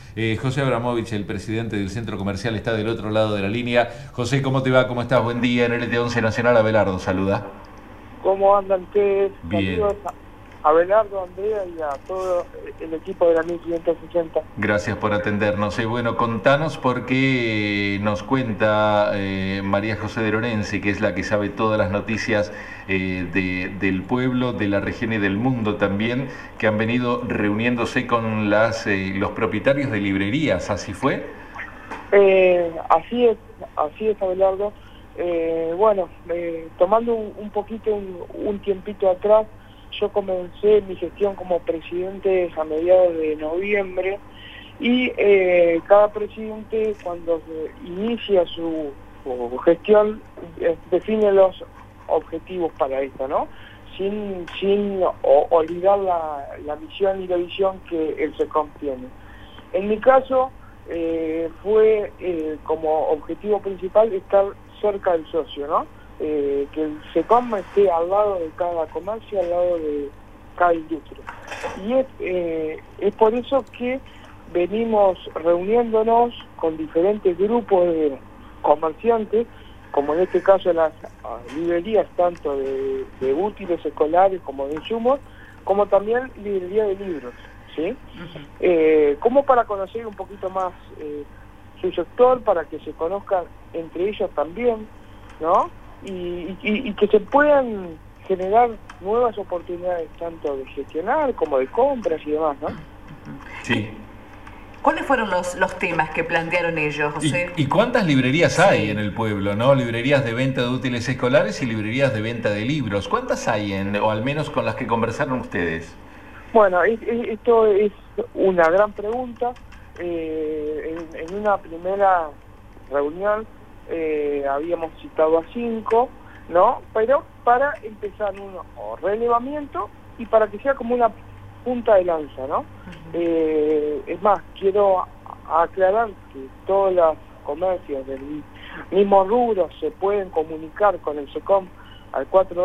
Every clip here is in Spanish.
José Abramovich, el presidente del Centro Comercial, está del otro lado de la línea. José, ¿cómo te va? ¿Cómo estás? Buen día. En LT11 Nacional, Abelardo saluda. ¿Cómo andan ustedes? Bien. Saludos a Belardo, a Andrea y a todo el equipo de la 1560. Gracias por atendernos. Bueno, contanos por qué nos cuenta María José de Lorenzi, que es la que sabe todas las noticias del pueblo, de la región y del mundo también, que han venido reuniéndose con los propietarios de librerías. ¿Así fue? Así es, Abelardo. Tomando un poquito, un tiempito atrás, yo comencé mi gestión como presidente a mediados de noviembre y cada presidente cuando inicia su gestión define los objetivos para esto, ¿no? Sin olvidar la misión y la visión que el SECOM tiene. En mi caso fue como objetivo principal estar cerca del socio, ¿no? Que el SECOM esté al lado de cada comercio, al lado de cada industria. Y es por eso que venimos reuniéndonos con diferentes grupos de comerciantes, como en este caso las librerías tanto de útiles escolares como de insumos, como también librería de libros, ¿sí? Como para conocer un poquito más su sector, para que se conozcan entre ellos también, ¿no? Y que se puedan generar nuevas oportunidades tanto de gestionar como de compras y demás, ¿no? Sí. ¿Cuáles fueron los temas que plantearon ellos, José? ¿Y cuántas librerías hay Sí. en el pueblo, no? Librerías de venta de útiles escolares y librerías de venta de libros. ¿Cuántas hay o al menos con las que conversaron ustedes? Bueno, esto es una gran pregunta. En una primera reunión habíamos citado a 5, ¿no? Pero para empezar un relevamiento y para que sea como una punta de lanza, ¿no? Es más, quiero aclarar que todos los comercios del mismo rubro se pueden comunicar con el SECOM al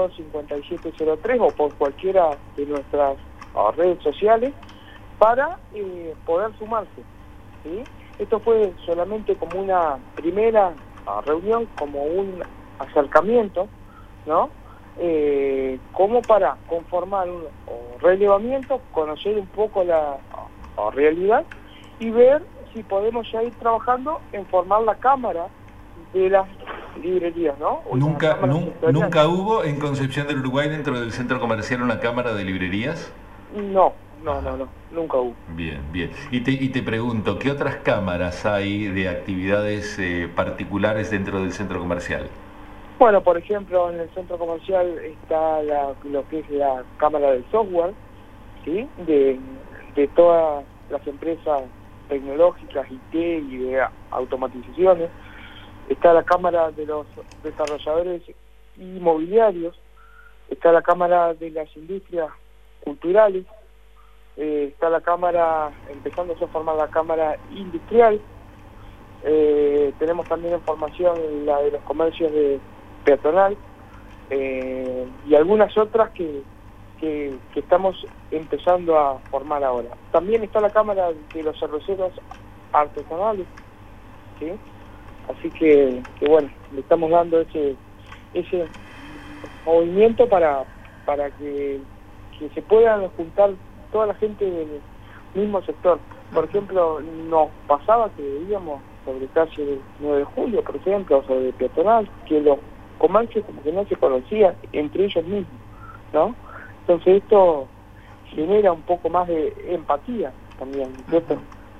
425703 o por cualquiera de nuestras redes sociales para poder sumarse, ¿sí? Esto fue solamente como una primera reunión, como un acercamiento, ¿no? Como para conformar un relevamiento, conocer un poco la realidad y ver si podemos ya ir trabajando en formar la cámara de las librerías, ¿no? ¿Nunca hubo en Concepción del Uruguay, dentro del centro comercial, una cámara de librerías? No, nunca hubo. Bien, bien. Y te pregunto, ¿qué otras cámaras hay de actividades particulares dentro del centro comercial? Bueno, por ejemplo, en el centro comercial está lo que es la cámara del software, ¿sí? De todas las empresas tecnológicas, IT y de automatizaciones. Está la cámara de los desarrolladores inmobiliarios, está la cámara de las industrias culturales, está la cámara, empezándose a formar la cámara industrial. Tenemos también información la de los comercios de peatonal y algunas otras que estamos empezando a formar ahora. También está la cámara de los cerveceros artesanales, ¿sí? Así que bueno, le estamos dando ese movimiento para que se puedan juntar toda la gente del mismo sector. Por ejemplo, nos pasaba que veíamos sobre calle 9 de julio, por ejemplo, o sobre peatonal, que los comercios como que no se conocían entre ellos mismos, ¿no? Entonces esto genera un poco más de empatía también, ¿cierto?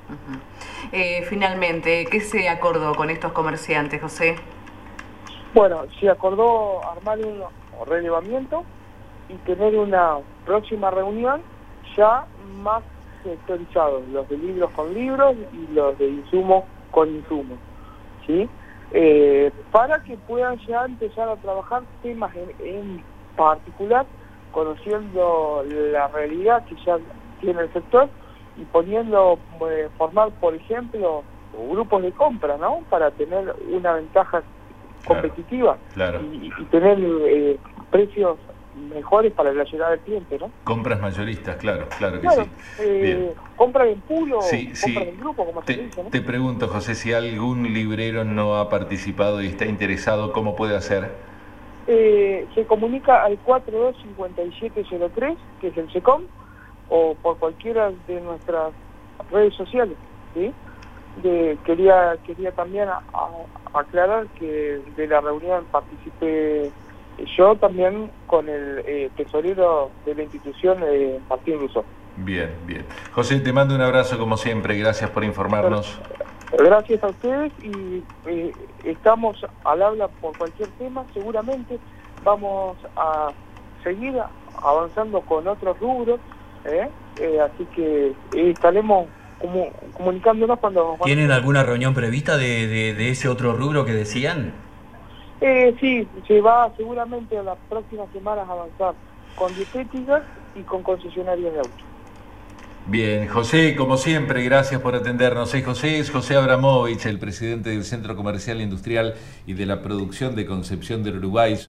Finalmente, ¿qué se acordó con estos comerciantes, José? Bueno, se acordó armar un relevamiento y tener una próxima reunión ya más sectorizados, los de libros con libros y los de insumos con insumos, ¿sí? Para que puedan ya empezar a trabajar temas en particular, conociendo la realidad que ya tiene el sector y formar, por ejemplo, grupos de compra, ¿no? Para tener una ventaja competitiva. Claro. Y tener precios mejores para la llegada del cliente, ¿no? Compras mayoristas, claro, claro que Claro, sí. Bien. compra en pool o Sí, sí. compra en grupo, como se dice, ¿no? Te pregunto, José, si algún librero no ha participado y está interesado, ¿cómo puede hacer? Se comunica al 425703, que es el SECOM, o por cualquiera de nuestras redes sociales, ¿sí? Quería también aclarar que de la reunión participé yo también con el tesorero de la institución, Martín Rousseau. Bien, bien. José, te mando un abrazo como siempre, gracias por informarnos. Gracias a ustedes y estamos al habla por cualquier tema. Seguramente vamos a seguir avanzando con otros rubros, así que estaremos comunicándonos cuando... ¿Tienen alguna reunión prevista de ese otro rubro que decían? Sí, se va seguramente a las próximas semanas a avanzar con dietéticas y con concesionarios de autos. Bien, José, como siempre, gracias por atendernos. José es José Abramovich, el presidente del Centro Comercial Industrial y de la Producción de Concepción del Uruguay.